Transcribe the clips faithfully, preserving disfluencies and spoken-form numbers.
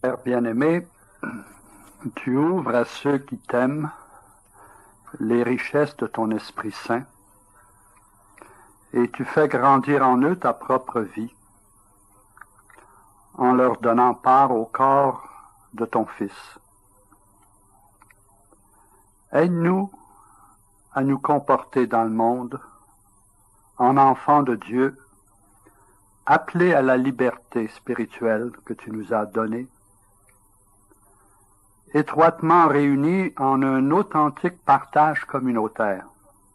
Père bien-aimé, tu ouvres à ceux qui t'aiment les richesses de ton Esprit Saint et tu fais grandir en eux ta propre vie en leur donnant part au corps de ton Fils. Aide-nous à nous comporter dans le monde en enfants de Dieu, appelés à la liberté spirituelle que tu nous as donnée, étroitement réunis en un authentique partage communautaire,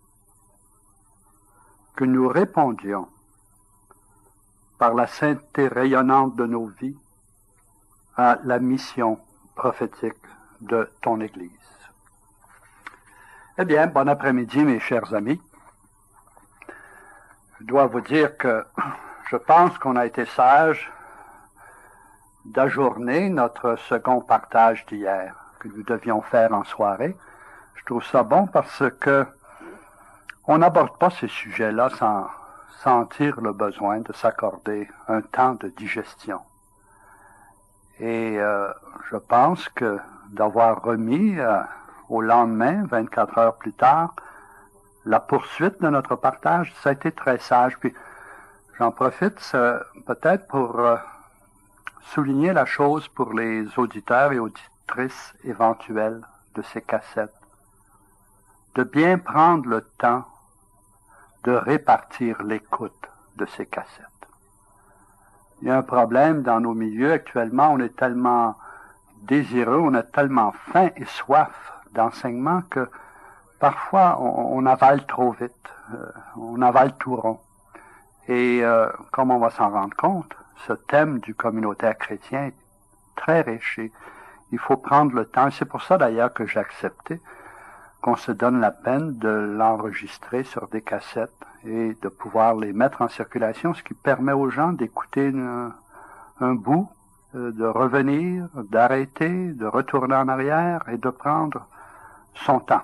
que nous répondions par la sainteté rayonnante de nos vies à la mission prophétique de ton Église. Eh bien, bon après-midi, mes chers amis. Je dois vous dire que je pense qu'on a été sage d'ajourner notre second partage d'hier, que nous devions faire en soirée. Je trouve ça bon parce que on n'aborde pas ces sujets-là sans sentir le besoin de s'accorder un temps de digestion. Et euh, je pense que d'avoir remis euh, au lendemain, vingt-quatre heures plus tard, la poursuite de notre partage, ça a été très sage. Puis j'en profite euh, peut-être pour euh, souligner la chose pour les auditeurs et auditrices éventuels de ces cassettes, de bien prendre le temps de répartir l'écoute de ces cassettes. Il y a un problème dans nos milieux actuellement, on est tellement désireux, on a tellement faim et soif d'enseignement que parfois on, on avale trop vite, euh, on avale tout rond. Et euh, comme on va s'en rendre compte, ce thème du communautaire chrétien est très riche et il faut prendre le temps. C'est pour ça d'ailleurs que j'ai accepté qu'on se donne la peine de l'enregistrer sur des cassettes et de pouvoir les mettre en circulation, ce qui permet aux gens d'écouter une, un bout, euh, de revenir, d'arrêter, de retourner en arrière et de prendre son temps.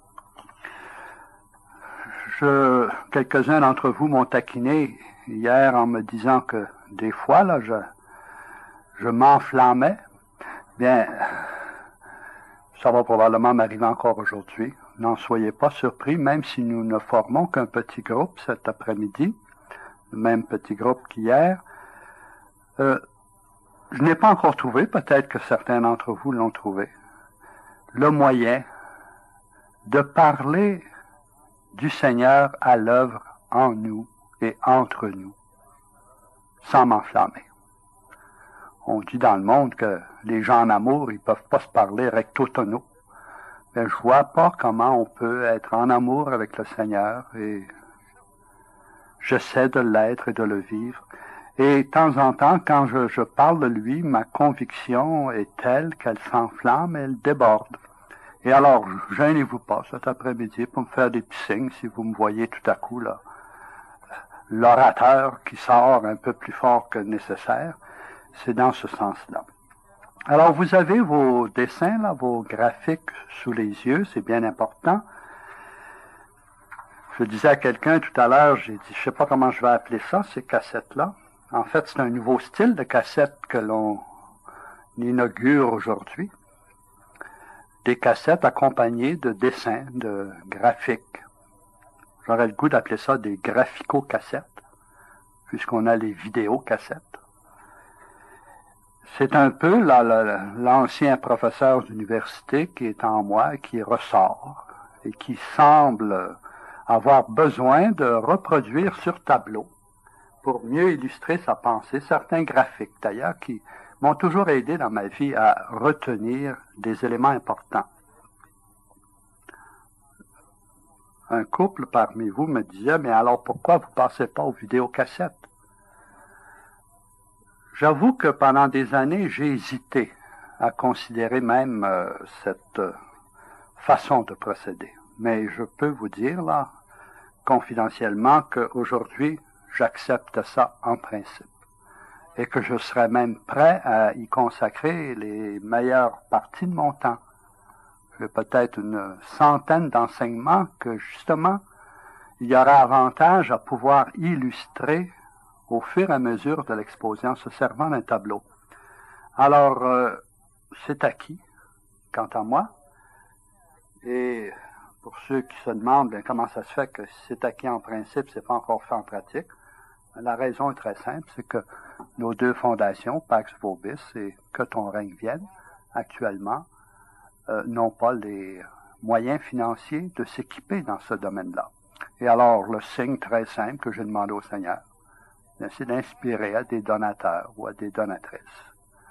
Je, quelques-uns d'entre vous m'ont taquiné hier en me disant que des fois, là, je, je m'enflammais. Bien, ça va probablement m'arriver encore aujourd'hui. N'en soyez pas surpris, même si nous ne formons qu'un petit groupe cet après-midi, le même petit groupe qu'hier. Euh, je n'ai pas encore trouvé, peut-être que certains d'entre vous l'ont trouvé, le moyen de parler du Seigneur à l'œuvre en nous et entre nous, sans m'enflammer. On dit dans le monde que les gens en amour, ils peuvent pas se parler recto tono. Mais je vois pas comment on peut être en amour avec le Seigneur et j'essaie de l'être et de le vivre. Et de temps en temps, quand je, je parle de lui, ma conviction est telle qu'elle s'enflamme et elle déborde. Et alors, gênez-vous pas cet après-midi pour me faire des petits signes si vous me voyez tout à coup là, l'orateur qui sort un peu plus fort que nécessaire. C'est dans ce sens-là. Alors, vous avez vos dessins, là, vos graphiques sous les yeux, c'est bien important. Je disais à quelqu'un tout à l'heure, j'ai dit, je sais pas comment je vais appeler ça, ces cassettes-là. En fait, c'est un nouveau style de cassette que l'on inaugure aujourd'hui. Des cassettes accompagnées de dessins, de graphiques. J'aurais le goût d'appeler ça des graphico-cassettes, puisqu'on a les vidéos-cassettes. C'est un peu là, là, l'ancien professeur d'université qui est en moi et qui ressort et qui semble avoir besoin de reproduire sur tableau pour mieux illustrer sa pensée. Certains graphiques d'ailleurs qui m'ont toujours aidé dans ma vie à retenir des éléments importants. Un couple parmi vous me disait, mais alors pourquoi vous passez pas aux vidéocassettes? J'avoue que pendant des années, j'ai hésité à considérer même euh, cette euh, façon de procéder. Mais je peux vous dire, là, confidentiellement, qu'aujourd'hui, j'accepte ça en principe. Et que je serais même prêt à y consacrer les meilleures parties de mon temps. J'ai peut-être une centaine d'enseignements que, justement, il y aura avantage à pouvoir illustrer au fur et à mesure de l'exposé en se servant d'un tableau. Alors, euh, c'est acquis, quant à moi. Et pour ceux qui se demandent bien, comment ça se fait que c'est acquis en principe, c'est pas encore fait en pratique, la raison est très simple, c'est que nos deux fondations, Pax Vobis et Que ton règne vienne, actuellement, euh, n'ont pas les moyens financiers de s'équiper dans ce domaine-là. Et alors, le signe très simple que j'ai demandé au Seigneur, c'est d'inspirer à des donateurs ou à des donatrices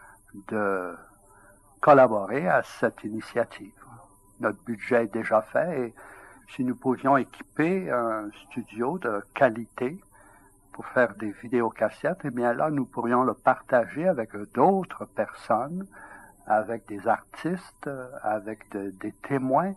de collaborer à cette initiative. Notre budget est déjà fait et si nous pouvions équiper un studio de qualité pour faire des vidéocassettes, eh bien là, nous pourrions le partager avec d'autres personnes, avec des artistes, avec de, des témoins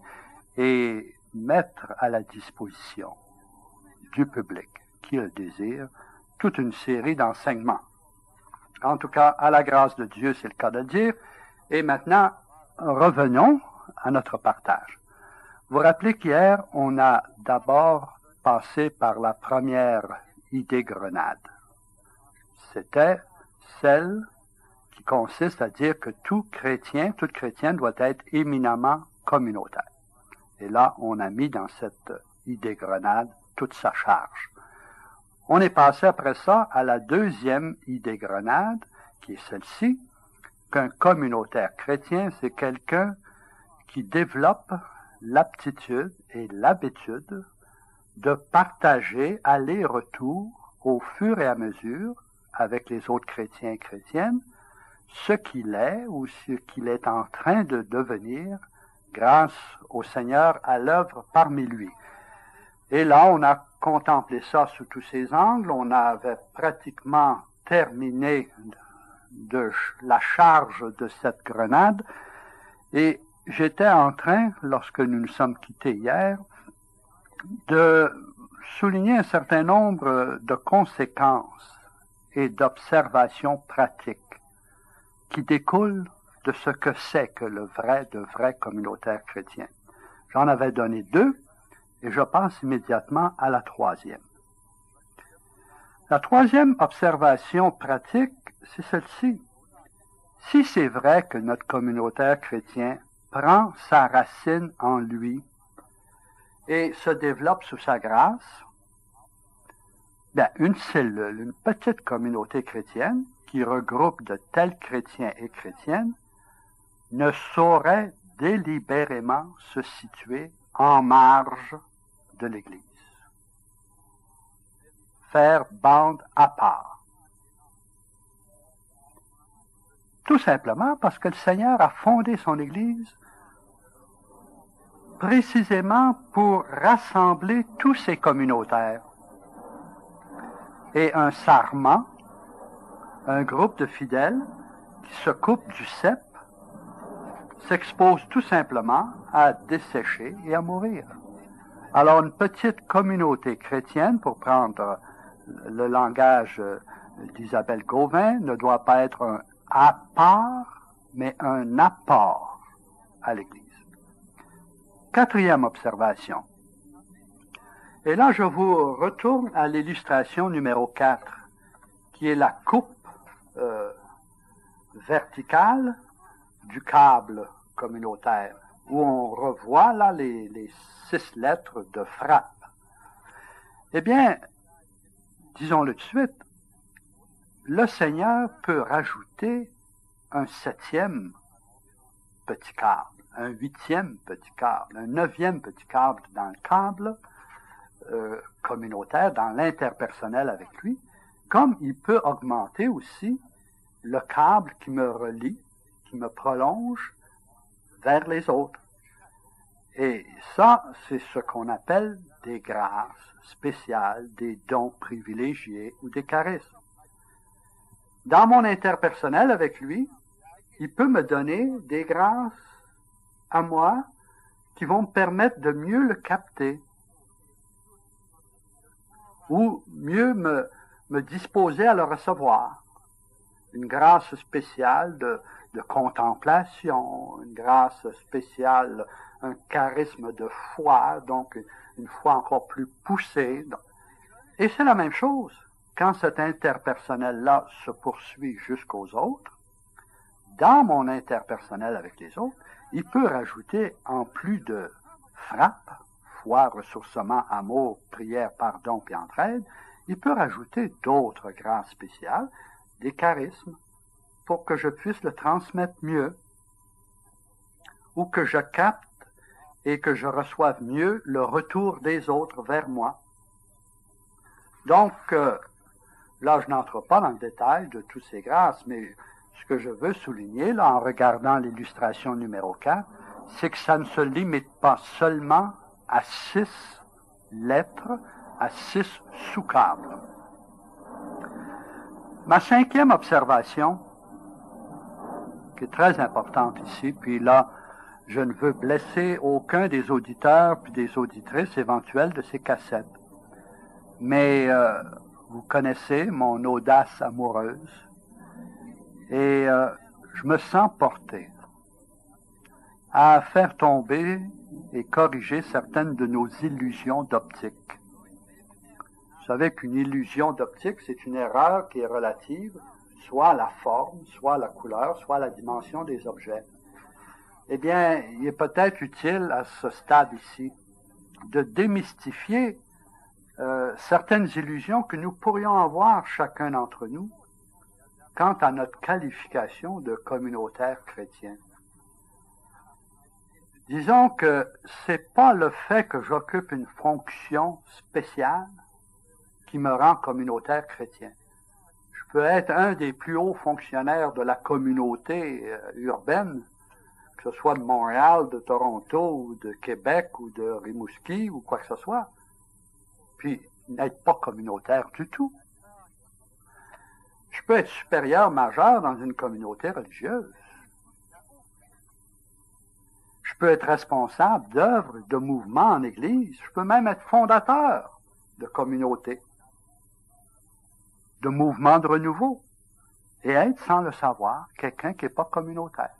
et mettre à la disposition du public qui le désire toute une série d'enseignements. En tout cas, à la grâce de Dieu, c'est le cas de le dire. Et maintenant, revenons à notre partage. Vous vous rappelez qu'hier, on a d'abord passé par la première idée grenade. C'était celle qui consiste à dire que tout chrétien, toute chrétienne doit être éminemment communautaire. Et là, on a mis dans cette idée grenade toute sa charge. On est passé après ça à la deuxième idée grenade, qui est celle-ci, qu'un communautaire chrétien, c'est quelqu'un qui développe l'aptitude et l'habitude de partager aller-retour au fur et à mesure avec les autres chrétiens et chrétiennes ce qu'il est ou ce qu'il est en train de devenir grâce au Seigneur à l'œuvre parmi lui. Et là, on a contemplé ça sous tous ses angles. On avait pratiquement terminé de la charge de cette grenade. Et j'étais en train, lorsque nous nous sommes quittés hier, de souligner un certain nombre de conséquences et d'observations pratiques qui découlent de ce que c'est que le vrai, de vrai communautaire chrétien. J'en avais donné deux, et je passe immédiatement à la troisième. La troisième observation pratique, c'est celle-ci. Si c'est vrai que notre communautaire chrétien prend sa racine en lui et se développe sous sa grâce, bien, une cellule, une petite communauté chrétienne qui regroupe de tels chrétiens et chrétiennes ne saurait délibérément se situer en marge de l'Église. Faire bande à part. Tout simplement parce que le Seigneur a fondé son Église précisément pour rassembler tous ses communautaires. Et un sarment, un groupe de fidèles qui se coupe du cep, s'expose tout simplement à dessécher et à mourir. Alors une petite communauté chrétienne, pour prendre le langage d'Isabelle Gauvin, ne doit pas être un à part, mais un apport à l'Église. Quatrième observation. Et là, je vous retourne à l'illustration numéro quatre, qui est la coupe euh, verticale du câble communautaire, où on revoit là les, les six lettres de frappe. Eh bien, disons-le tout de suite, le Seigneur peut rajouter un septième petit câble, un huitième petit câble, un neuvième petit câble dans le câble euh, communautaire, dans l'interpersonnel avec lui, comme il peut augmenter aussi le câble qui me relie, qui me prolonge vers les autres. Et ça, c'est ce qu'on appelle des grâces spéciales, des dons privilégiés ou des charismes. Dans mon interpersonnel avec lui, il peut me donner des grâces à moi qui vont me permettre de mieux le capter ou mieux me, me disposer à le recevoir. Une grâce spéciale de, de contemplation, une grâce spéciale, un charisme de foi, donc une foi encore plus poussée. Et c'est la même chose. Quand cet interpersonnel-là se poursuit jusqu'aux autres, dans mon interpersonnel avec les autres, il peut rajouter, en plus de frappe, foi, ressourcement, amour, prière, pardon, puis entraide, il peut rajouter d'autres grâces spéciales, des charismes, pour que je puisse le transmettre mieux, ou que je capte et que je reçoive mieux le retour des autres vers moi. Donc, euh, là, je n'entre pas dans le détail de toutes ces grâces, mais ce que je veux souligner, là, en regardant l'illustration numéro quatre, c'est que ça ne se limite pas seulement à six lettres, à six sous-cadres. Ma cinquième observation, qui est très importante ici, puis là, je ne veux blesser aucun des auditeurs puis des auditrices éventuelles de ces cassettes. Mais euh, vous connaissez mon audace amoureuse et euh, je me sens porté à faire tomber et corriger certaines de nos illusions d'optique. Vous savez qu'une illusion d'optique, c'est une erreur qui est relative soit à la forme, soit à la couleur, soit à la dimension des objets. Eh bien, il est peut-être utile à ce stade ici de démystifier euh, certaines illusions que nous pourrions avoir chacun d'entre nous quant à notre qualification de communautaire chrétien. Disons que c'est pas le fait que j'occupe une fonction spéciale qui me rend communautaire chrétien. Je peux être un des plus hauts fonctionnaires de la communauté euh, urbaine, que ce soit de Montréal, de Toronto, ou de Québec, ou de Rimouski, ou quoi que ce soit, puis n'être pas communautaire du tout. Je peux être supérieur majeur dans une communauté religieuse. Je peux être responsable d'œuvres, de mouvements en Église. Je peux même être fondateur de communautés, de mouvements de renouveau, et être, sans le savoir, quelqu'un qui n'est pas communautaire.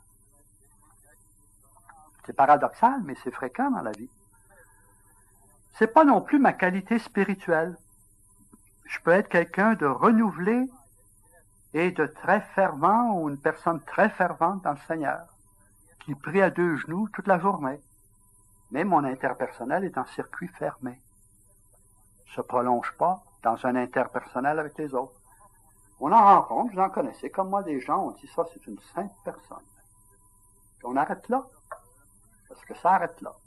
C'est paradoxal, mais c'est fréquent dans la vie. C'est pas non plus ma qualité spirituelle. Je peux être quelqu'un de renouvelé et de très fervent, ou une personne très fervente dans le Seigneur, qui prie à deux genoux toute la journée. Mais mon interpersonnel est en circuit fermé. Ne se prolonge pas dans un interpersonnel avec les autres. On en rencontre, vous en connaissez, comme moi, des gens, on dit ça, c'est une sainte personne. Puis on arrête là. Parce que ça arrête là.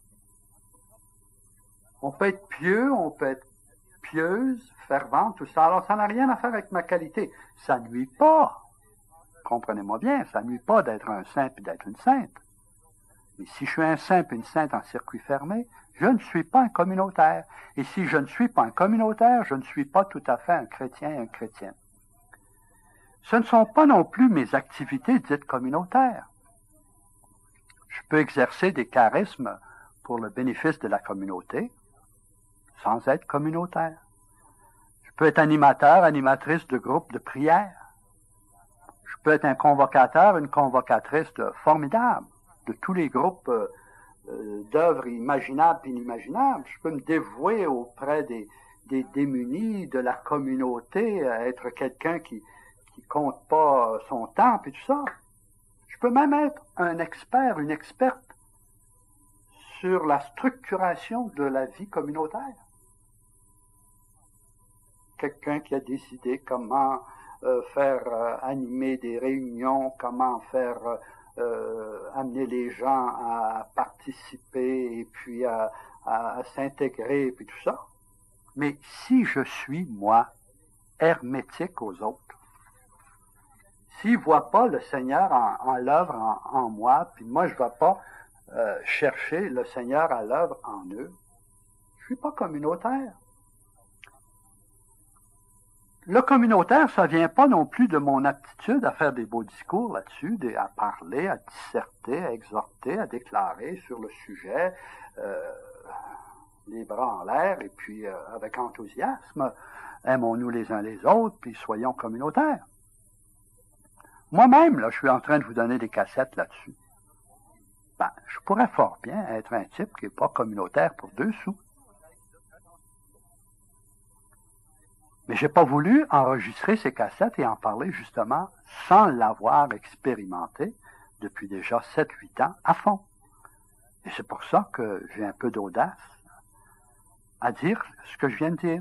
On peut être pieux, on peut être pieuse, fervente, tout ça. Alors, ça n'a rien à faire avec ma qualité. Ça ne nuit pas. Comprenez-moi bien, ça ne nuit pas d'être un saint et d'être une sainte. Mais si je suis un saint et une sainte en circuit fermé, je ne suis pas un communautaire. Et si je ne suis pas un communautaire, je ne suis pas tout à fait un chrétien et un chrétien. Ce ne sont pas non plus mes activités dites communautaires. Je peux exercer des charismes pour le bénéfice de la communauté sans être communautaire. Je peux être animateur, animatrice de groupe de prière. Je peux être un convocateur, une convocatrice de formidable de tous les groupes euh, euh, d'œuvres imaginables et inimaginables. Je peux me dévouer auprès des, des démunis, de la communauté, être quelqu'un qui qui compte pas son temps et tout ça. Je peux même être un expert, une experte sur la structuration de la vie communautaire. Quelqu'un qui a décidé comment euh, faire euh, animer des réunions, comment faire euh, amener les gens à participer et puis à, à, à s'intégrer et puis tout ça. Mais si je suis, moi, hermétique aux autres, s'ils ne voient pas le Seigneur en, en l'œuvre en, en moi, puis moi je ne vais pas euh, chercher le Seigneur à l'œuvre en eux, je ne suis pas communautaire. Le communautaire, ça ne vient pas non plus de mon aptitude à faire des beaux discours là-dessus, des, à parler, à disserter, à exhorter, à déclarer sur le sujet, euh, les bras en l'air, et puis euh, avec enthousiasme, aimons-nous les uns les autres, puis soyons communautaires. Moi-même, là, je suis en train de vous donner des cassettes là-dessus. Ben, je pourrais fort bien être un type qui n'est pas communautaire pour deux sous. Mais j'ai pas voulu enregistrer ces cassettes et en parler justement sans l'avoir expérimenté depuis déjà sept huit ans à fond. Et c'est pour ça que j'ai un peu d'audace à dire ce que je viens de dire.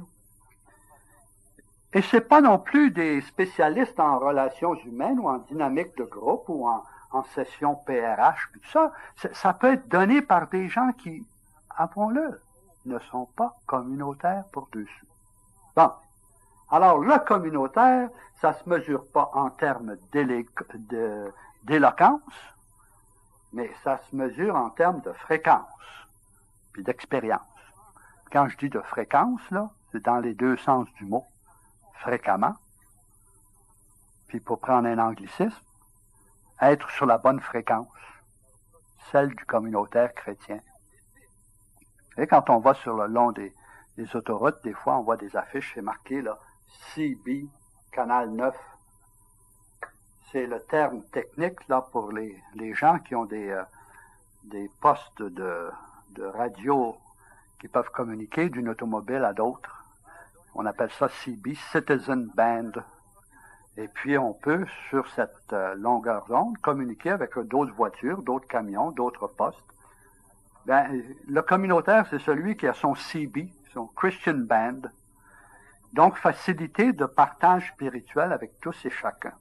Et c'est pas non plus des spécialistes en relations humaines ou en dynamique de groupe ou en, en session P R H, tout ça. Ça peut être donné par des gens qui, avouons-le, ne sont pas communautaires pour dessus. Bon. Alors, le communautaire, ça se mesure pas en termes d'éloquence, mais ça se mesure en termes de fréquence, puis d'expérience. Quand je dis de fréquence, là, c'est dans les deux sens du mot. Fréquemment, puis pour prendre un anglicisme, être sur la bonne fréquence, celle du communautaire chrétien. Et quand on va sur le long des, des autoroutes, des fois on voit des affiches, c'est marqué là, C B, canal neuf. C'est le terme technique là pour les, les gens qui ont des, euh, des postes de, de radio qui peuvent communiquer d'une automobile à d'autres. On appelle ça C B, Citizen Band. Et puis, on peut, sur cette euh, longueur d'onde, communiquer avec euh, d'autres voitures, d'autres camions, d'autres postes. Ben, le communautaire, c'est celui qui a son C B, son Christian Band. Donc, facilité de partage spirituel avec tous et chacun.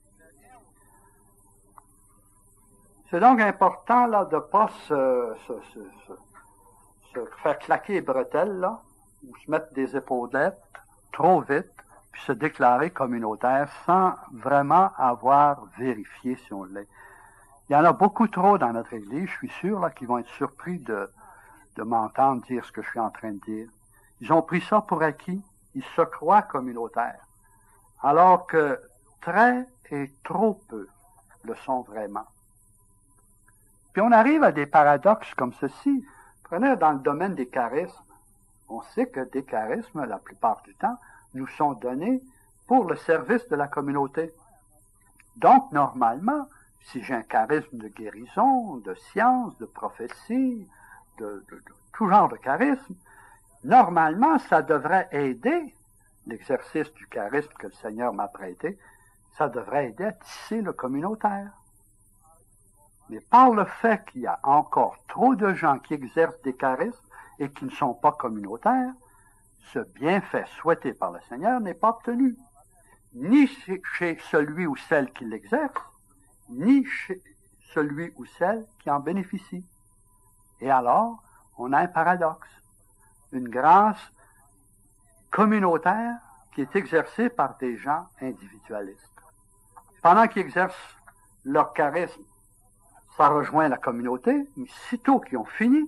C'est donc important, là, de ne pas se, se, se, se, se faire claquer les bretelles, là, ou se mettre des épaulettes trop vite, puis se déclarer communautaire sans vraiment avoir vérifié si on l'est. Il y en a beaucoup trop dans notre Église, je suis sûr, là, qui vont être surpris de, de m'entendre dire ce que je suis en train de dire. Ils ont pris ça pour acquis, ils se croient communautaires, alors que très et trop peu le sont vraiment. Puis on arrive à des paradoxes comme ceci. Prenez dans le domaine des charismes. On sait que des charismes, la plupart du temps, nous sont donnés pour le service de la communauté. Donc, normalement, si j'ai un charisme de guérison, de science, de prophétie, de, de, de tout genre de charisme, normalement, ça devrait aider l'exercice du charisme que le Seigneur m'a prêté, ça devrait aider à tisser le communautaire. Mais par le fait qu'il y a encore trop de gens qui exercent des charismes et qui ne sont pas communautaires, ce bienfait souhaité par le Seigneur n'est pas obtenu, ni chez celui ou celle qui l'exerce, ni chez celui ou celle qui en bénéficie. Et alors, on a un paradoxe, une grâce communautaire qui est exercée par des gens individualistes. Pendant qu'ils exercent leur charisme, ça rejoint la communauté, mais sitôt qu'ils ont fini,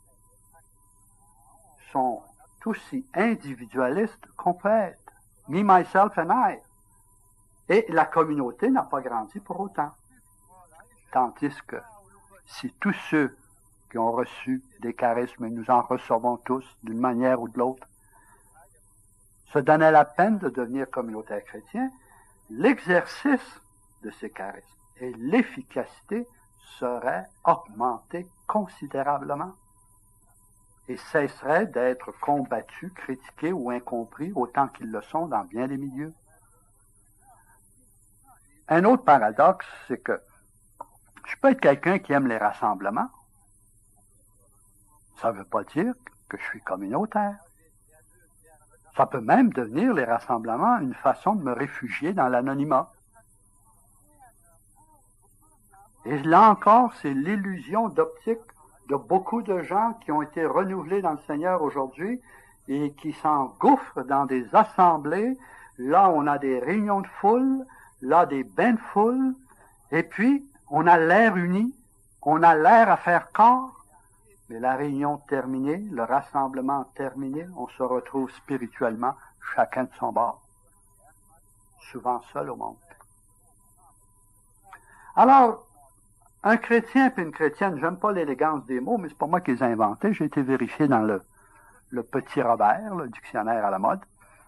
sont aussi individualistes qu'on peut être. Me, myself and I. Et la communauté n'a pas grandi pour autant. Tandis que si tous ceux qui ont reçu des charismes, et nous en recevons tous d'une manière ou de l'autre, se donnaient la peine de devenir communautaires chrétiens, l'exercice de ces charismes et l'efficacité serait augmentée considérablement et cesserait d'être combattus, critiqués ou incompris autant qu'ils le sont dans bien des milieux. Un autre paradoxe, c'est que je peux être quelqu'un qui aime les rassemblements. Ça ne veut pas dire que je suis communautaire. Ça peut même devenir, les rassemblements, une façon de me réfugier dans l'anonymat. Et là encore, c'est l'illusion d'optique de beaucoup de gens qui ont été renouvelés dans le Seigneur aujourd'hui et qui s'engouffrent dans des assemblées. Là, on a des réunions de foule, là, des bains de foule, et puis, on a l'air uni, on a l'air à faire corps, mais la réunion terminée, le rassemblement terminé, on se retrouve spirituellement chacun de son bord, souvent seul au monde. Alors, un chrétien et une chrétienne, j'aime pas l'élégance des mots, mais c'est pas moi qui les ai inventés, j'ai été vérifié dans le, le Petit Robert, le dictionnaire à la mode.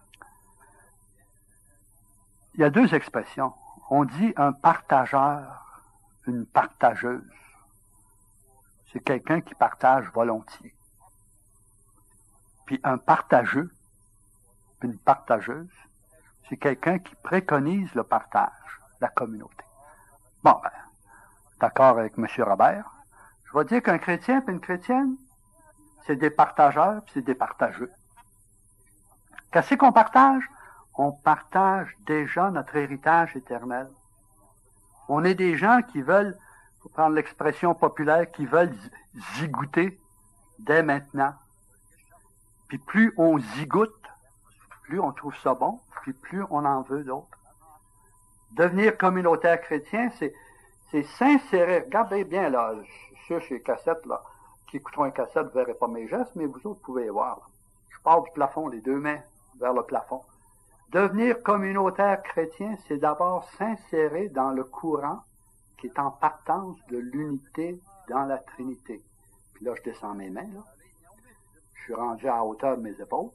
Il y a deux expressions. On dit un partageur, une partageuse. C'est quelqu'un qui partage volontiers. Puis un partageux, puis une partageuse, c'est quelqu'un qui préconise le partage, la communauté. Bon, ben, d'accord avec M. Robert, je vais dire qu'un chrétien et une chrétienne, c'est des partageurs puis c'est des partageux. Qu'est-ce qu'on partage? On partage déjà notre héritage éternel. On est des gens qui veulent, pour prendre l'expression populaire, qui veulent zigouter dès maintenant. Puis plus on zigoute, plus on trouve ça bon, puis plus on en veut d'autres. Devenir communautaire chrétien, c'est, c'est s'insérer. Regardez bien, là, ceux chez les cassettes, là, qui écouteront une cassette ne verrez pas mes gestes, mais vous autres pouvez les voir. Là. Je pars du plafond, les deux mains vers le plafond. Devenir communautaire chrétien, c'est d'abord s'insérer dans le courant qui est en partance de l'unité dans la Trinité. Puis là, je descends mes mains, là. Je suis rendu à hauteur de mes épaules.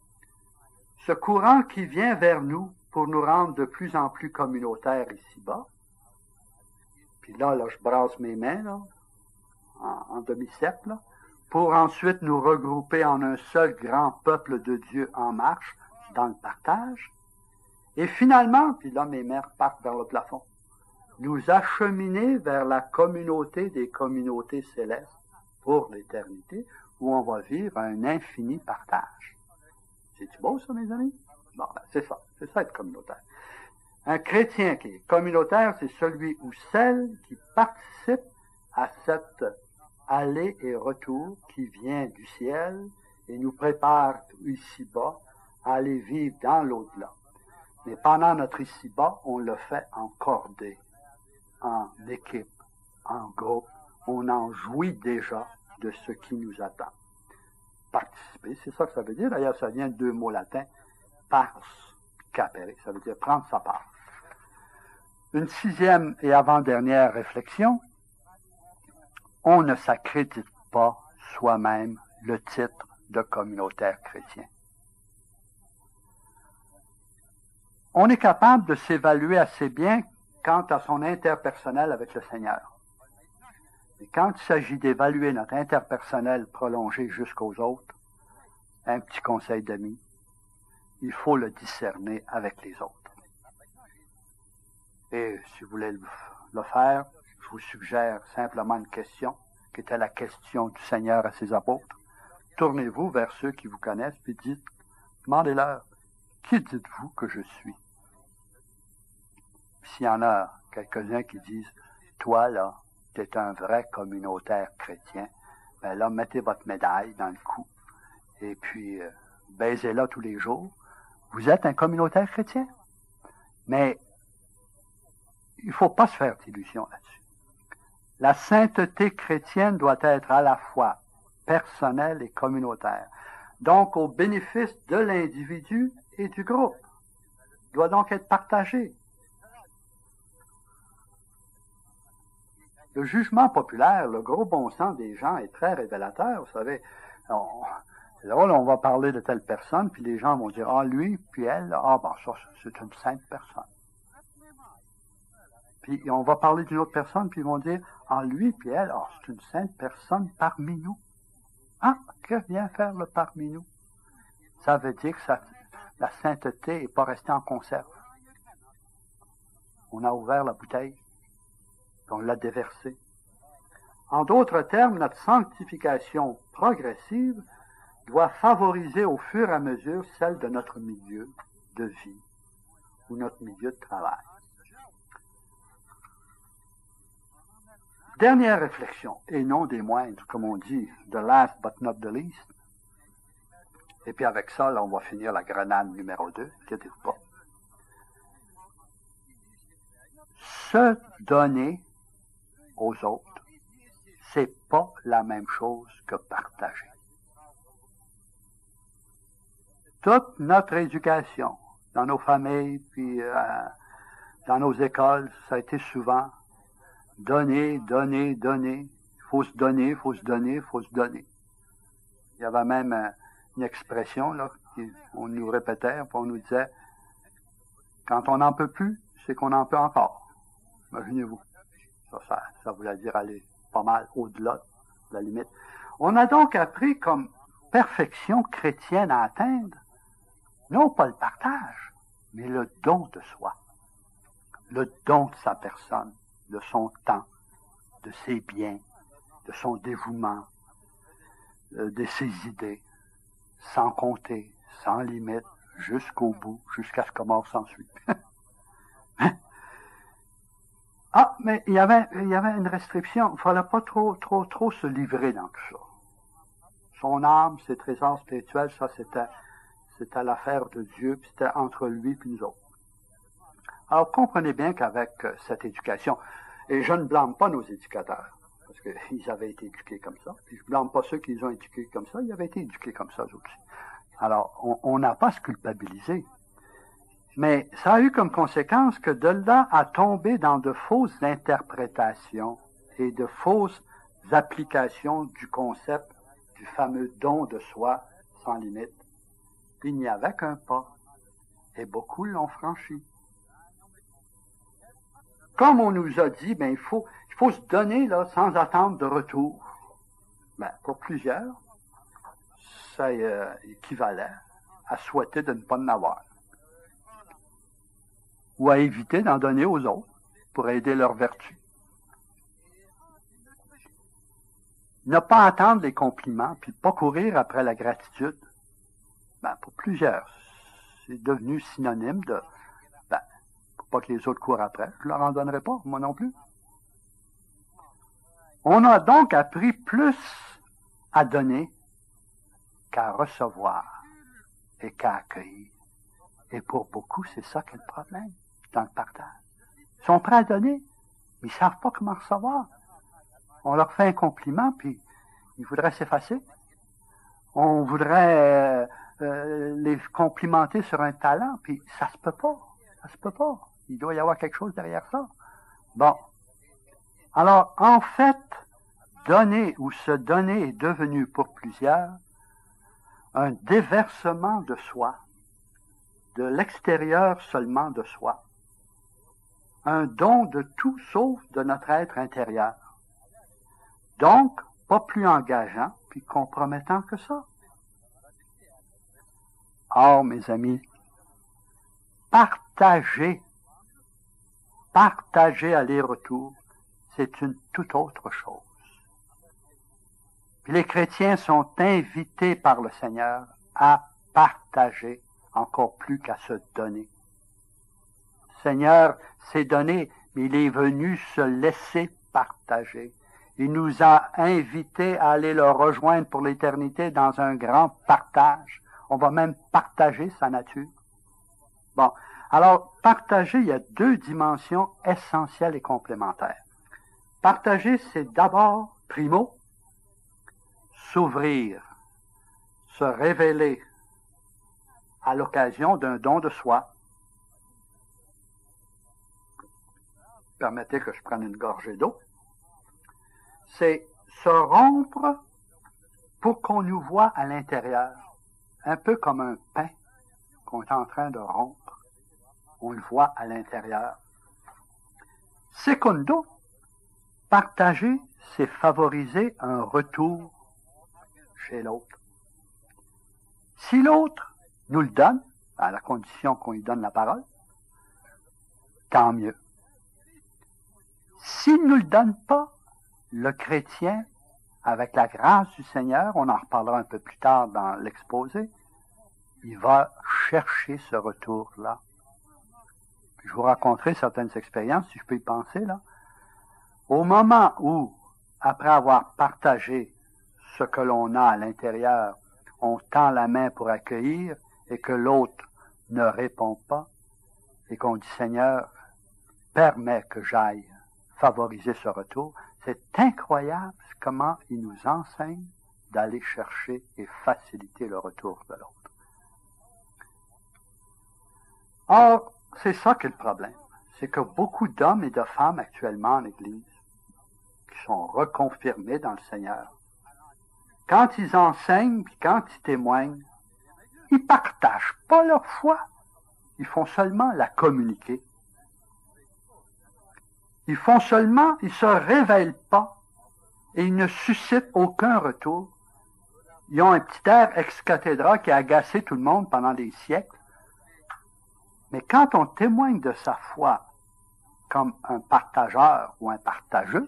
Ce courant qui vient vers nous pour nous rendre de plus en plus communautaires ici-bas. Puis là, là, je brasse mes mains, là, en, en demi-cercle, là, pour ensuite nous regrouper en un seul grand peuple de Dieu en marche, dans le partage. Et finalement, puis là, mes mains partent vers le plafond, nous acheminer vers la communauté des communautés célestes pour l'éternité, où on va vivre un infini partage. C'est-tu beau, ça, mes amis? Bon, ben, c'est ça. C'est ça, être communautaire. Un chrétien qui est communautaire, c'est celui ou celle qui participe à cette aller et retour qui vient du ciel et nous prépare ici-bas à aller vivre dans l'au-delà. Mais pendant notre ici-bas, on le fait en cordée, en équipe, en groupe. On en jouit déjà de ce qui nous attend. Participer, c'est ça que ça veut dire. D'ailleurs, ça vient de deux mots latins, pars, capere, ça veut dire prendre sa part. Une sixième et avant-dernière réflexion, on ne s'accrédite pas soi-même le titre de communautaire chrétien. On est capable de s'évaluer assez bien quant à son interpersonnel avec le Seigneur. Et quand il s'agit d'évaluer notre interpersonnel prolongé jusqu'aux autres, un petit conseil d'amis, il faut le discerner avec les autres. Et si vous voulez le faire, je vous suggère simplement une question, qui était la question du Seigneur à ses apôtres. Tournez-vous vers ceux qui vous connaissent, puis dites, demandez-leur, qui dites-vous que je suis? Puis s'il y en a quelques-uns qui disent, toi là, tu es un vrai communautaire chrétien, ben là, mettez votre médaille dans le cou, et puis euh, baisez-la tous les jours. Vous êtes un communautaire chrétien. Mais il ne faut pas se faire d'illusions là-dessus. La sainteté chrétienne doit être à la fois personnelle et communautaire. Donc, au bénéfice de l'individu et du groupe. Doit donc être partagée. Le jugement populaire, le gros bon sens des gens est très révélateur. Vous savez, on, c'est drôle, on va parler de telle personne, puis les gens vont dire, ah, lui, puis elle, ah, ben, ça, c'est une sainte personne. Puis on va parler d'une autre personne, puis ils vont dire, ah, lui, puis elle, ah, c'est une sainte personne parmi nous. Ah, que vient faire le parmi nous? Ça veut dire que ça, la sainteté n'est pas restée en conserve. On a ouvert la bouteille, puis on l'a déversée. En d'autres termes, notre sanctification progressive doit favoriser au fur et à mesure celle de notre milieu de vie ou notre milieu de travail. Dernière réflexion, et non des moindres, comme on dit, the last but not the least. Et puis avec ça, là, on va finir la grenade numéro deux, inquiétez-vous pas. Se donner aux autres, c'est pas la même chose que partager. Toute notre éducation, dans nos familles, puis euh, dans nos écoles, ça a été souvent donner, donner, donner. Il faut se donner, il faut se donner, il faut se donner. Il y avait même euh, une expression, là, qu'on nous répétait, puis on nous disait, quand on n'en peut plus, c'est qu'on en peut encore. Imaginez-vous. Ça, ça, ça voulait dire aller pas mal au-delà de la limite. On a donc appris comme perfection chrétienne à atteindre, non pas le partage, mais le don de soi, le don de sa personne, de son temps, de ses biens, de son dévouement, euh, de ses idées, sans compter, sans limite, jusqu'au bout, jusqu'à ce que mort s'ensuit. Ah, mais il y avait, il y avait une restriction. Il ne fallait pas trop, trop, trop se livrer dans tout ça. Son âme, ses trésors spirituels, ça c'était, c'était l'affaire de Dieu, puis c'était entre lui et nous autres. Alors, comprenez bien qu'avec cette éducation, et je ne blâme pas nos éducateurs, parce qu'ils avaient été éduqués comme ça, puis je ne blâme pas ceux qui les ont éduqués comme ça, ils avaient été éduqués comme ça aussi. Alors, on n'a pas à se culpabiliser. Mais ça a eu comme conséquence que de là à tomber dans de fausses interprétations et de fausses applications du concept du fameux don de soi sans limite, il n'y avait qu'un pas, et beaucoup l'ont franchi. Comme on nous a dit, ben, il faut, il faut se donner là, sans attendre de retour. Ben, pour plusieurs, ça euh, équivalait à souhaiter de ne pas en avoir. Ou à éviter d'en donner aux autres pour aider leur vertu. Ne pas attendre les compliments, puis pas courir après la gratitude. Ben, pour plusieurs, c'est devenu synonyme de, ben, pour pas que les autres courent après, je leur en donnerai pas, moi non plus. On a donc appris plus à donner qu'à recevoir et qu'à accueillir. Et pour beaucoup, c'est ça qui est le problème dans le partage. Ils sont prêts à donner, mais ils ne savent pas comment recevoir. On leur fait un compliment, puis ils voudraient s'effacer. On voudrait euh, euh, les complimenter sur un talent, puis ça se peut pas. Ça se peut pas. Il doit y avoir quelque chose derrière ça. Bon. Alors, en fait, donner ou se donner est devenu pour plusieurs un déversement de soi, de l'extérieur seulement de soi. Un don de tout sauf de notre être intérieur. Donc, pas plus engageant puis compromettant que ça. Or, mes amis, partager, partager aller-retour, c'est une toute autre chose. Puis les chrétiens sont invités par le Seigneur à partager encore plus qu'à se donner. Le Seigneur s'est donné, mais il est venu se laisser partager. Il nous a invités à aller le rejoindre pour l'éternité dans un grand partage. On va même partager sa nature. Bon, alors, partager, il y a deux dimensions essentielles et complémentaires. Partager, c'est d'abord, primo, s'ouvrir, se révéler à l'occasion d'un don de soi. Permettez que je prenne une gorgée d'eau. C'est se rompre pour qu'on nous voit à l'intérieur, un peu comme un pain qu'on est en train de rompre. On le voit à l'intérieur. Secondo, partager, c'est favoriser un retour chez l'autre. Si l'autre nous le donne, à la condition qu'on lui donne la parole, tant mieux. S'il ne nous le donne pas, le chrétien, avec la grâce du Seigneur, on en reparlera un peu plus tard dans l'exposé, il va chercher ce retour-là. Puis je vous raconterai certaines expériences, si je peux y penser, là. Au moment où, après avoir partagé ce que l'on a à l'intérieur, on tend la main pour accueillir et que l'autre ne répond pas, et qu'on dit, Seigneur, permets que j'aille favoriser ce retour, c'est incroyable comment il nous enseigne d'aller chercher et faciliter le retour de l'autre. Or, c'est ça qui est le problème. C'est que beaucoup d'hommes et de femmes actuellement en Église, qui sont reconfirmés dans le Seigneur, quand ils enseignent puis quand ils témoignent, ils ne partagent pas leur foi. Ils font seulement la communiquer. Ils font seulement, ils ne se révèlent pas et ils ne suscitent aucun retour. Ils ont un petit air ex cathedra qui a agacé tout le monde pendant des siècles. Mais quand on témoigne de sa foi comme un partageur ou un partageux,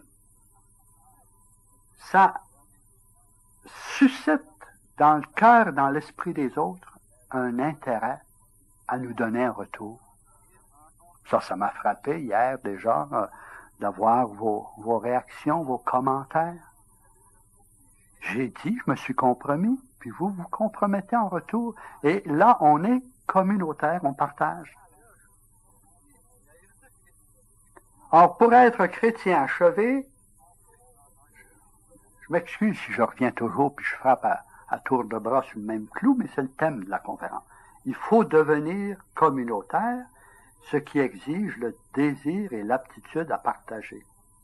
ça suscite dans le cœur, dans l'esprit des autres, un intérêt à nous donner un retour. Ça, ça m'a frappé hier déjà, euh, de voir vos, vos réactions, vos commentaires. J'ai dit, je me suis compromis, puis vous vous compromettez en retour. Et là, on est communautaire, on partage. Or, pour être chrétien achevé, je m'excuse si je reviens toujours, puis je frappe à, à tour de bras sur le même clou, mais c'est le thème de la conférence. Il faut devenir communautaire, ce qui exige le désir et l'aptitude à partager.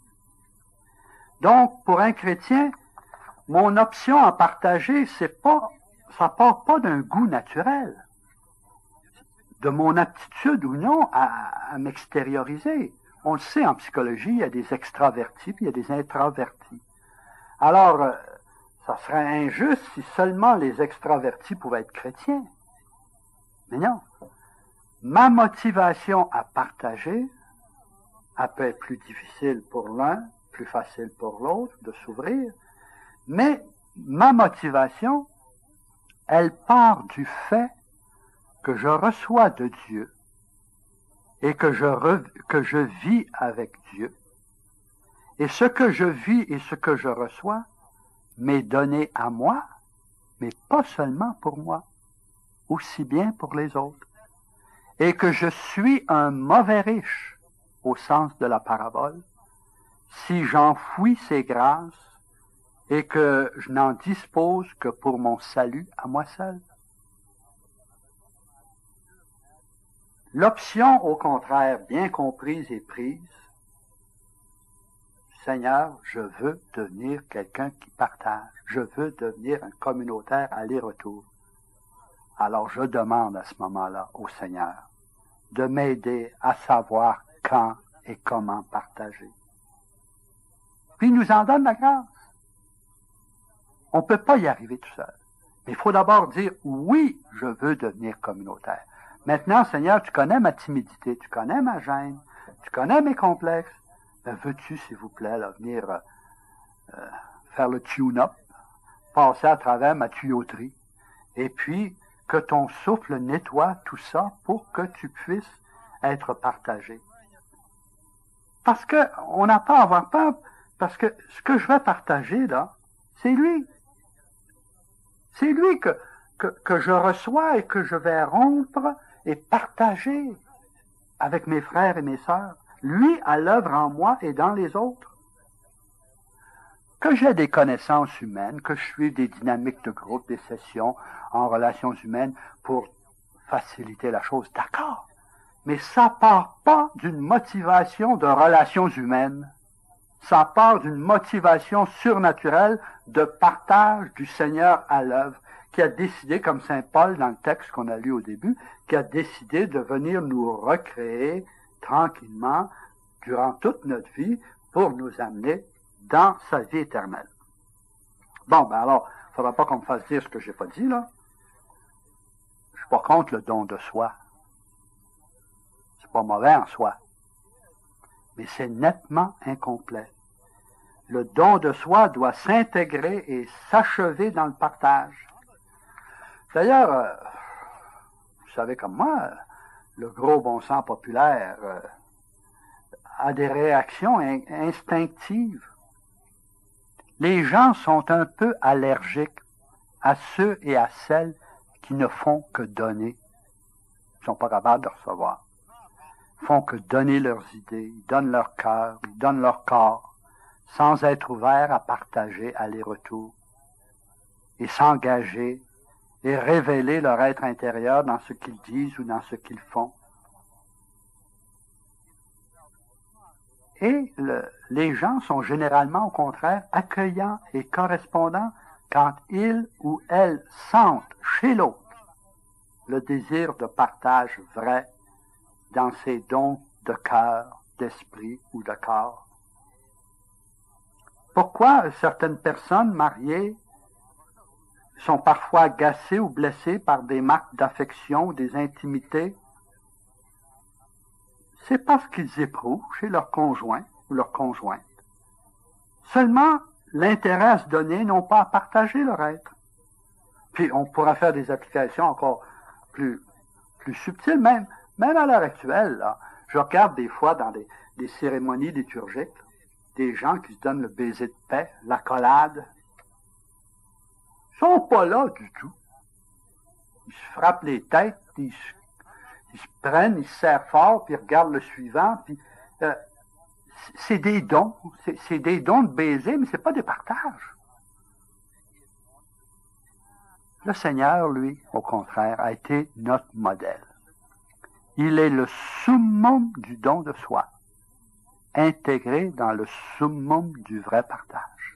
Donc, pour un chrétien, mon option à partager, c'est pas, ça part pas d'un goût naturel, de mon aptitude ou non à, à m'extérioriser. On le sait en psychologie, il y a des extravertis puis il y a des introvertis. Alors, euh, ça serait injuste si seulement les extravertis pouvaient être chrétiens. Mais non. Ma motivation à partager, elle peut être plus difficile pour l'un, plus facile pour l'autre de s'ouvrir, mais ma motivation, elle part du fait que je reçois de Dieu et que je, re, que je vis avec Dieu. Et ce que je vis et ce que je reçois m'est donné à moi, mais pas seulement pour moi, aussi bien pour les autres. Et que je suis un mauvais riche, au sens de la parabole, si j'enfouis ces grâces et que je n'en dispose que pour mon salut à moi seul. L'option, au contraire, bien comprise et prise, Seigneur, je veux devenir quelqu'un qui partage, je veux devenir un communautaire aller-retour. Alors je demande à ce moment-là au Seigneur de m'aider à savoir quand et comment partager. Puis il nous en donne la grâce. On ne peut pas y arriver tout seul. Mais il faut d'abord dire, oui, je veux devenir communautaire. Maintenant, Seigneur, tu connais ma timidité, tu connais ma gêne, tu connais mes complexes. Ben, veux-tu, s'il vous plaît, là, venir euh, euh, faire le tune-up, passer à travers ma tuyauterie, et puis que ton souffle nettoie tout ça pour que tu puisses être partagé. Parce que on n'a pas à avoir peur, parce que ce que je vais partager, là, c'est lui. C'est lui que, que, que je reçois et que je vais rompre et partager avec mes frères et mes sœurs. Lui à l'œuvre en moi et dans les autres. Que j'ai des connaissances humaines, que je suive des dynamiques de groupe, des sessions en relations humaines pour faciliter la chose, d'accord. Mais ça part pas d'une motivation de relations humaines. Ça part d'une motivation surnaturelle de partage du Seigneur à l'œuvre, qui a décidé, comme saint Paul dans le texte qu'on a lu au début, qui a décidé de venir nous recréer tranquillement durant toute notre vie pour nous amener dans sa vie éternelle. Bon, ben alors, il ne faudra pas qu'on me fasse dire ce que j'ai pas dit, là. Je suis pas contre le don de soi. C'est pas mauvais en soi. Mais c'est nettement incomplet. Le don de soi doit s'intégrer et s'achever dans le partage. D'ailleurs, euh, vous savez comme moi, le gros bon sens populaire euh, a des réactions in- instinctives. Les gens sont un peu allergiques à ceux et à celles qui ne font que donner. Ils ne sont pas capables de recevoir. Ils font que donner leurs idées, ils donnent leur cœur, ils donnent leur corps, sans être ouverts à partager aller-retour et s'engager et révéler leur être intérieur dans ce qu'ils disent ou dans ce qu'ils font. Et le, les gens sont généralement, au contraire, accueillants et correspondants quand ils ou elles sentent chez l'autre le désir de partage vrai dans ses dons de cœur, d'esprit ou de corps. Pourquoi certaines personnes mariées sont parfois agacées ou blessées par des marques d'affection ou des intimités c'est parce qu'ils éprouvent chez leur conjoint ou leur conjointe seulement l'intérêt à se donner, non pas à partager leur être. Puis on pourra faire des applications encore plus, plus subtiles, même, même à l'heure actuelle. Là, je regarde des fois dans des, des cérémonies liturgiques, des gens qui se donnent le baiser de paix, l'accolade. Ils sont pas là du tout. Ils se frappent les têtes, ils se, ils se prennent, ils se serrent fort, puis ils regardent le suivant, puis euh, c'est des dons, c'est, c'est des dons de baiser, mais c'est pas des partages. Le Seigneur, lui, au contraire, a été notre modèle. Il est le summum du don de soi, intégré dans le summum du vrai partage.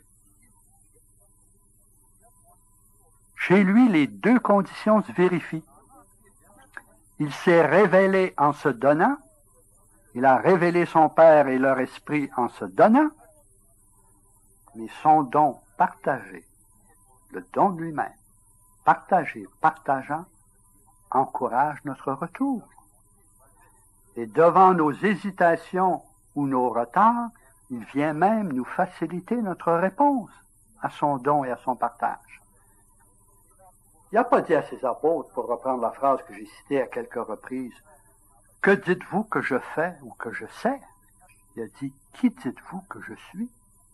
Chez lui, les deux conditions se vérifient. Il s'est révélé en se donnant, il a révélé son Père et leur esprit en se donnant, mais son don partagé, le don de lui-même, partagé, partageant, encourage notre retour. Et devant nos hésitations ou nos retards, il vient même nous faciliter notre réponse à son don et à son partage. Il n'a pas dit à ses apôtres, pour reprendre la phrase que j'ai citée à quelques reprises, « Que dites-vous que je fais ou que je sais ?» Il a dit, « Qui dites-vous que je suis ?»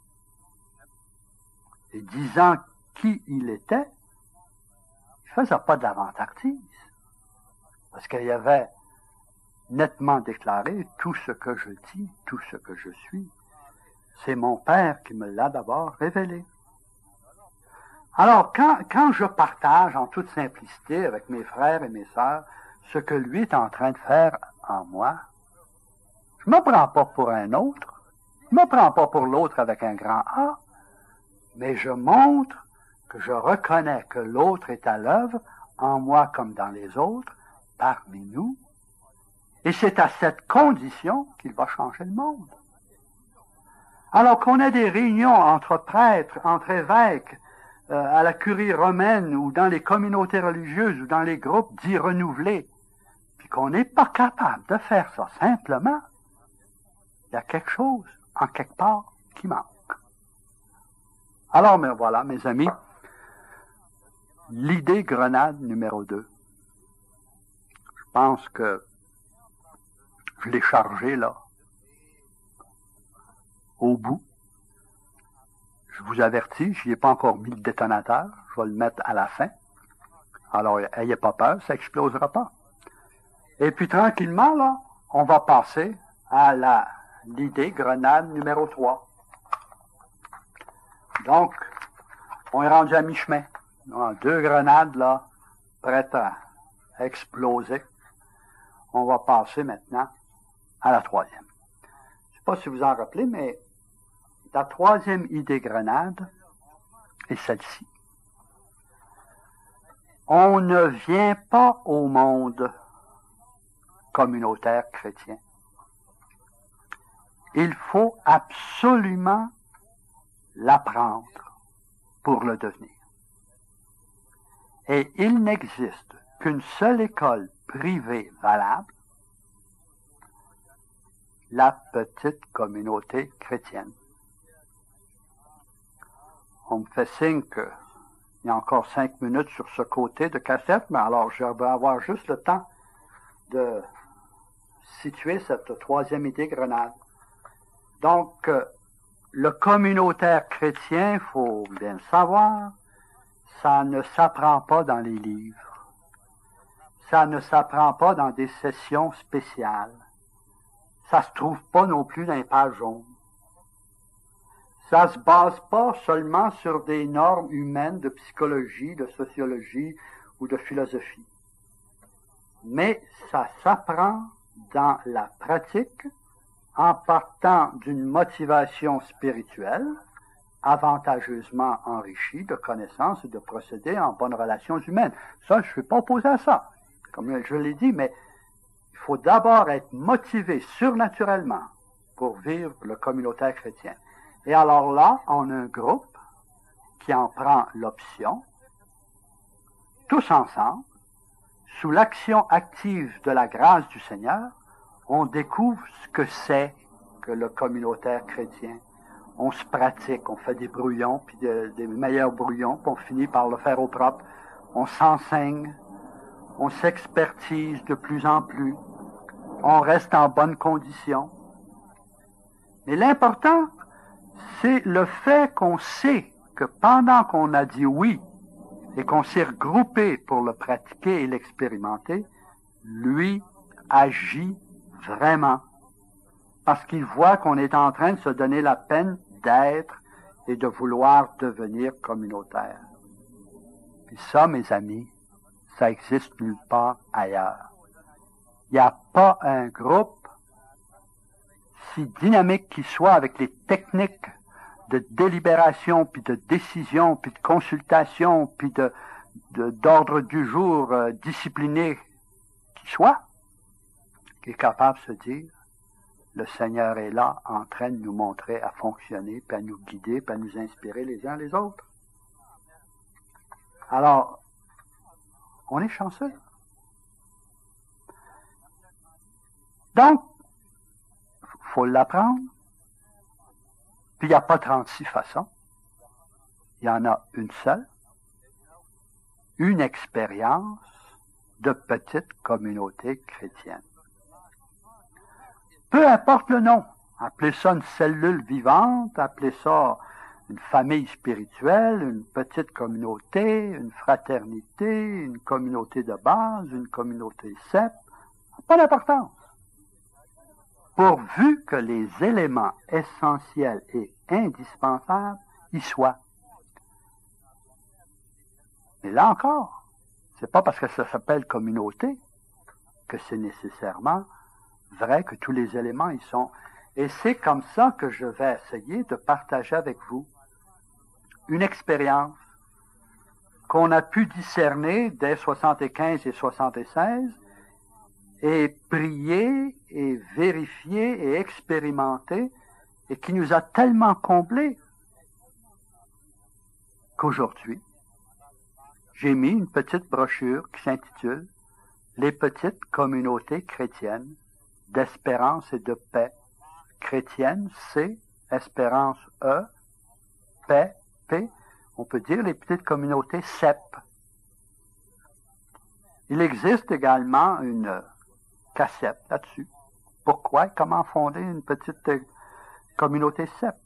Et disant qui il était, il ne faisait pas de la vantardise, parce qu'il y avait nettement déclaré « Tout ce que je dis, tout ce que je suis, c'est mon Père qui me l'a d'abord révélé. » Alors, quand, quand je partage en toute simplicité avec mes frères et mes sœurs ce que lui est en train de faire en moi, je ne me prends pas pour un autre, je ne me prends pas pour l'autre avec un grand A, mais je montre que je reconnais que l'autre est à l'œuvre, en moi comme dans les autres, parmi nous, et c'est à cette condition qu'il va changer le monde. Alors qu'on ait des réunions entre prêtres, entre évêques, euh, à la curie romaine, ou dans les communautés religieuses, ou dans les groupes dits renouvelés, puis qu'on n'est pas capable de faire ça simplement, il y a quelque chose, en quelque part, qui manque. Alors, mais voilà, mes amis, l'idée grenade numéro deux. Je pense que je l'ai chargée, là, au bout. Je vous avertis, je n'y ai pas encore mis le détonateur, je vais le mettre à la fin. Alors, ayez pas peur, ça n'explosera pas. Et puis, tranquillement, là, on va passer à la, l'idée grenade numéro trois. Donc, on est rendu à mi-chemin. On a deux grenades, là, prêtes à exploser. On va passer maintenant à la troisième. Je ne sais pas si vous en rappelez, mais la troisième idée grenade est celle-ci. On ne vient pas au monde communautaire chrétien. Il faut absolument l'apprendre pour le devenir. Et il n'existe qu'une seule école privée valable, la petite communauté chrétienne. On me fait signe qu'il y a encore cinq minutes sur ce côté de cassette, mais alors je vais avoir juste le temps de situer cette troisième idée grenade. Donc, le communautaire chrétien, il faut bien le savoir, ça ne s'apprend pas dans les livres. Ça ne s'apprend pas dans des sessions spéciales. Ça se trouve pas non plus dans les pages jaunes. Ça se base pas seulement sur des normes humaines de psychologie, de sociologie ou de philosophie. Mais ça s'apprend dans la pratique en partant d'une motivation spirituelle avantageusement enrichie de connaissances et de procédés en bonnes relations humaines. Ça, je ne suis pas opposé à ça, comme je l'ai dit, mais il faut d'abord être motivé surnaturellement pour vivre le communautaire chrétien. Et alors là, on a un groupe qui en prend l'option, tous ensemble, sous l'action active de la grâce du Seigneur, on découvre ce que c'est que le communautaire chrétien. On se pratique, on fait des brouillons, puis de, des meilleurs brouillons, puis on finit par le faire au propre. On s'enseigne, on s'expertise de plus en plus, on reste en bonne condition. Mais l'important, c'est le fait qu'on sait que pendant qu'on a dit oui et qu'on s'est regroupé pour le pratiquer et l'expérimenter, lui agit vraiment. Parce qu'il voit qu'on est en train de se donner la peine d'être et de vouloir devenir communautaire. Puis ça, mes amis, ça existe nulle part ailleurs. Il n'y a pas un groupe, si dynamique qu'il soit, avec les techniques de délibération, puis de décision, puis de consultation, puis de, de, d'ordre du jour euh, discipliné qu'il soit, qui est capable de se dire, le Seigneur est là, en train de nous montrer à fonctionner, puis à nous guider, puis à nous inspirer les uns les autres. Alors, on est chanceux. Donc, il faut l'apprendre. Puis il n'y a pas trente-six façons. Il y en a une seule. Une expérience de petite communauté chrétienne. Peu importe le nom. Appelez ça une cellule vivante, appelez ça une famille spirituelle, une petite communauté, une fraternité, une communauté de base, une communauté C E P. Pas d'importance. Pourvu que les éléments essentiels et indispensables y soient. Mais là encore, c'est pas parce que ça s'appelle communauté que c'est nécessairement vrai que tous les éléments y sont. Et c'est comme ça que je vais essayer de partager avec vous une expérience qu'on a pu discerner dès soixante-quinze et soixante-seize et prier et vérifier et expérimenter et qui nous a tellement comblés qu'aujourd'hui, j'ai mis une petite brochure qui s'intitule « Les petites communautés chrétiennes d'espérance et de paix ». Chrétienne, C, espérance, E, paix, P. On peut dire les petites communautés C E P. Il existe également une cassette là-dessus. Pourquoi et comment fonder une petite communauté C E P?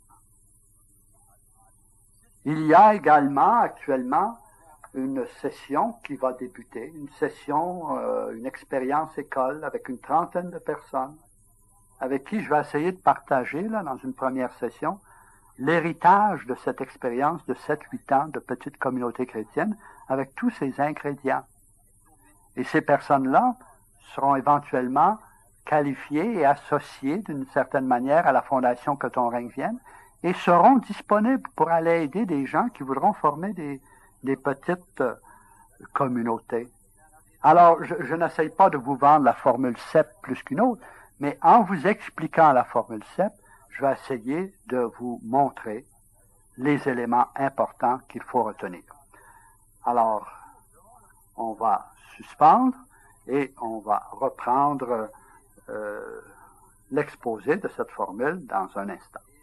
Il y a également actuellement une session qui va débuter, une session, euh, une expérience école avec une trentaine de personnes, avec qui je vais essayer de partager, là, dans une première session, l'héritage de cette expérience de sept huit ans de petite communauté chrétienne, avec tous ces ingrédients. Et ces personnes-là seront éventuellement qualifiées et associées d'une certaine manière à la Fondation Que ton règne vienne, et seront disponibles pour aller aider des gens qui voudront former des, des petites euh, communautés. Alors, je, je n'essaye pas de vous vendre la formule C E P plus qu'une autre, mais en vous expliquant la formule C E P, je vais essayer de vous montrer les éléments importants qu'il faut retenir. Alors, on va suspendre et on va reprendre euh, l'exposé de cette formule dans un instant.